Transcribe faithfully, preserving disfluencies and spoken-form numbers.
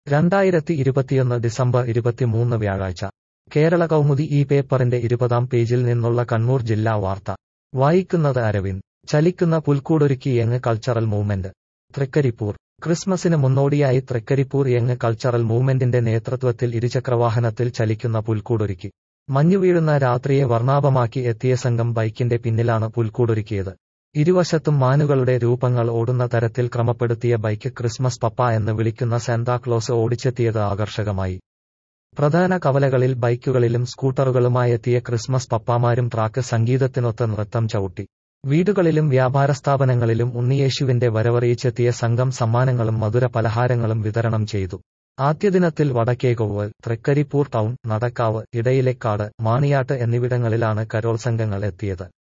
രണ്ടായിരത്തി ഇരുപത്തിയൊന്ന് ഡിസംബർ ഇരുപത്തിമൂന്ന് വ്യാഴാഴ്ച കേരള കൗമുദി ഈ പേപ്പറിന്റെ ഇരുപതാം പേജിൽ നിന്നുള്ള കണ്ണൂർ ജില്ലാ വാർത്ത വായിക്കുന്നത് അരവിന്ദ്. ചലിക്കുന്ന പുൽക്കൂടൊരുക്കി യങ് കൾച്ചറൽ മൂവ്മെന്റ്. തൃക്കരിപ്പൂർ. ക്രിസ്മസിന് മുന്നോടിയായി തൃക്കരിപ്പൂർ യങ് കൾച്ചറൽ മൂവ്മെന്റിന്റെ നേതൃത്വത്തിൽ ഇരുചക്രവാഹനത്തിൽ ചലിക്കുന്ന പുൽക്കൂടൊരുക്കി. മഞ്ഞുവീഴുന്ന രാത്രിയെ വർണ്ണാഭമാക്കി എത്തിയ സംഘം ബൈക്കിന്റെ പിന്നിലാണ് പുൽക്കൂടൊരുക്കിയത്. ഇരുവശത്തും മാനുകളുടെ രൂപങ്ങൾ ഓടുന്ന തരത്തിൽ ക്രമപ്പെടുത്തിയ ബൈക്ക് ക്രിസ്മസ് പപ്പ എന്ന് വിളിക്കുന്ന സാന്താക്ലോസ് ഓടിച്ചെത്തിയത് ആകർഷകമായി. പ്രധാന കവലകളിൽ ബൈക്കുകളിലും സ്കൂട്ടറുകളുമായെത്തിയ ക്രിസ്മസ് പപ്പാമാരും ട്രാക്ക് സംഗീതത്തിനൊത്ത് നൃത്തം ചവിട്ടി. വീടുകളിലും വ്യാപാരസ്ഥാപനങ്ങളിലും ഉണ്ണിയേശുവിന്റെ വരവറിയിച്ചെത്തിയ സംഘം സമ്മാനങ്ങളും മധുര പലഹാരങ്ങളും വിതരണം ചെയ്തു. ആദ്യദിനത്തിൽ വടക്കേകോവൽ, തൃക്കരിപ്പൂർ ടൗൺ, നടക്കാവ്, ഇടയിലെക്കാട്, മാണിയാട്ട് എന്നിവിടങ്ങളിലാണ് കരോൾ സംഘങ്ങൾ എത്തിയത്.